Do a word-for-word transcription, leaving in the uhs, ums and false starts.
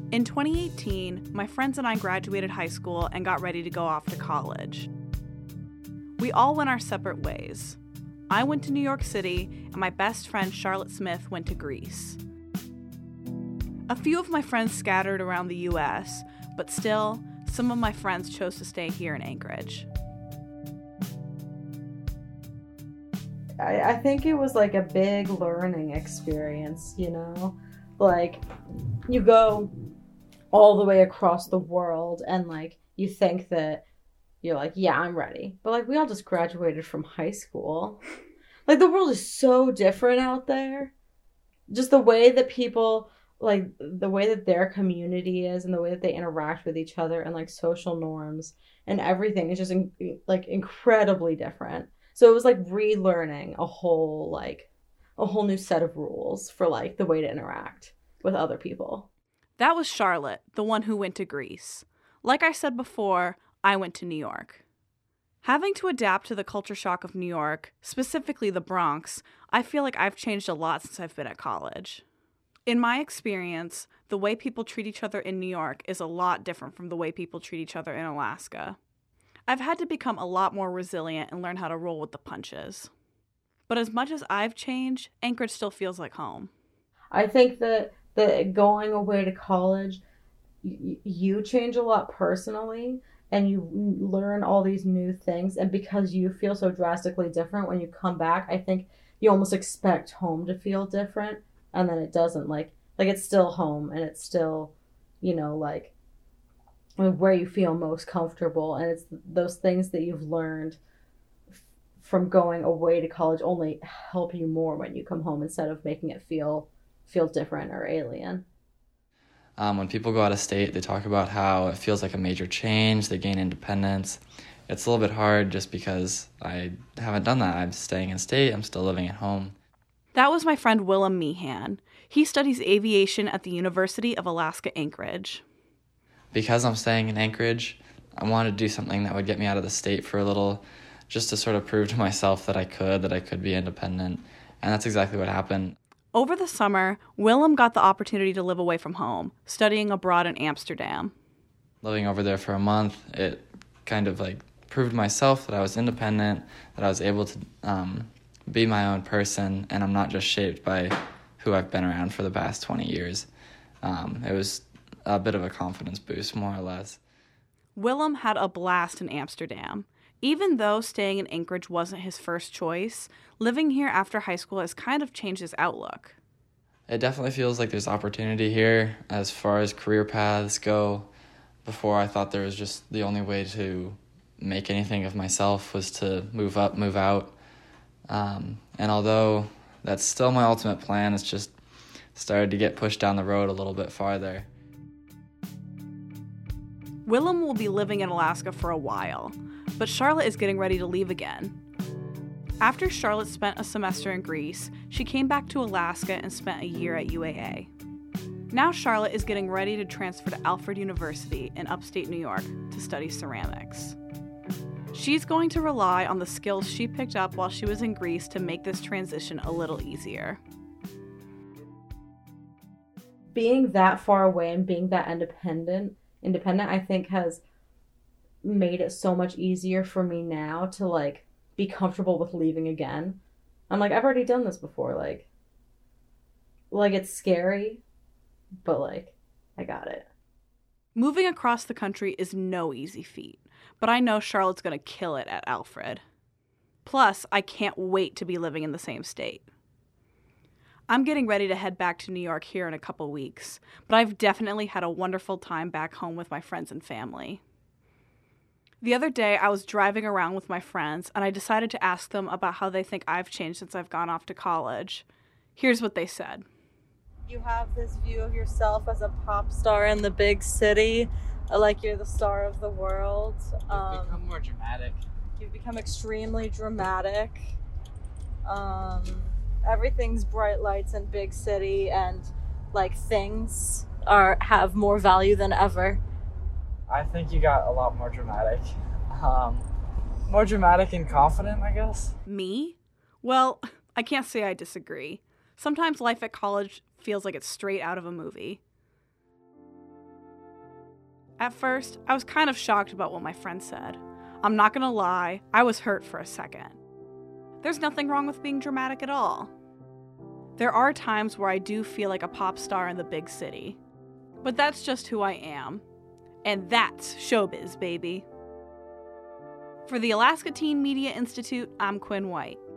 In twenty eighteen, my friends and I graduated high school and got ready to go off to college. We all went our separate ways. I went to New York City, and my best friend Charlotte Smith went to Greece. A few of my friends scattered around the U S, but still, some of my friends chose to stay here in Anchorage. I, I think it was like a big learning experience, you know? Like, you go all the way across the world and, like, you think that you're like, yeah, I'm ready. But, like, we all just graduated from high school. Like, the world is so different out there. Just the way that people, like, the way that their community is and the way that they interact with each other and, like, social norms and everything is just, in, like, incredibly different. So it was, like, relearning a whole, like, a whole new set of rules for, like, the way to interact with other people. That was Charlotte, the one who went to Greece. Like I said before, I went to New York. Having to adapt to the culture shock of New York, specifically the Bronx, I feel like I've changed a lot since I've been at college. In my experience, the way people treat each other in New York is a lot different from the way people treat each other in Alaska. I've had to become a lot more resilient and learn how to roll with the punches. But as much as I've changed, Anchorage still feels like home. I think that, that going away to college, y- you change a lot personally, and you learn all these new things. And because you feel so drastically different when you come back, I think you almost expect home to feel different, and then it doesn't. Like, like it's still home, and it's still, you know, like, where you feel most comfortable, and it's those things that you've learned f- from going away to college only help you more when you come home instead of making it feel feel different or alien. Um, when people go out of state, they talk about how it feels like a major change, they gain independence. It's a little bit hard just because I haven't done that. I'm staying in state, I'm still living at home. That was my friend Willem Meehan. He studies aviation at the University of Alaska Anchorage. Because I'm staying in Anchorage, I wanted to do something that would get me out of the state for a little, just to sort of prove to myself that I could, that I could be independent. And that's exactly what happened. Over the summer, Willem got the opportunity to live away from home, studying abroad in Amsterdam. Living over there for a month, it kind of like proved to myself that I was independent, that I was able to um, be my own person, and I'm not just shaped by who I've been around for the past twenty years. Um, it was a bit of a confidence boost, more or less. Willem had a blast in Amsterdam. Even though staying in Anchorage wasn't his first choice, living here after high school has kind of changed his outlook. It definitely feels like there's opportunity here as far as career paths go. Before, I thought there was just the only way to make anything of myself was to move up, move out. Um, and although that's still my ultimate plan, it's just started to get pushed down the road a little bit farther. Willem will be living in Alaska for a while, but Charlotte is getting ready to leave again. After Charlotte spent a semester in Greece, she came back to Alaska and spent a year at U A A. Now Charlotte is getting ready to transfer to Alfred University in upstate New York to study ceramics. She's going to rely on the skills she picked up while she was in Greece to make this transition a little easier. Being that far away and being that independent, independent, I think has made it so much easier for me now to, like, be comfortable with leaving again. I'm like, I've already done this before. Like, like it's scary, but, like, I got it. Moving across the country is no easy feat, but I know Charlotte's going to kill it at Alfred. Plus, I can't wait to be living in the same state. I'm getting ready to head back to New York here in a couple weeks, but I've definitely had a wonderful time back home with my friends and family. The other day, I was driving around with my friends, and I decided to ask them about how they think I've changed since I've gone off to college. Here's what they said. You have this view of yourself as a pop star in the big city, like you're the star of the world. You've Um, become more dramatic. You've become extremely dramatic. Um, everything's bright lights in big city, and like things are have more value than ever. I think you got a lot more dramatic. Um, more dramatic and confident, I guess. Me? Well, I can't say I disagree. Sometimes life at college feels like it's straight out of a movie. At first, I was kind of shocked about what my friend said. I'm not gonna lie, I was hurt for a second. There's nothing wrong with being dramatic at all. There are times where I do feel like a pop star in the big city. But that's just who I am. And that's showbiz, baby. For the Alaska Teen Media Institute, I'm Quinn White.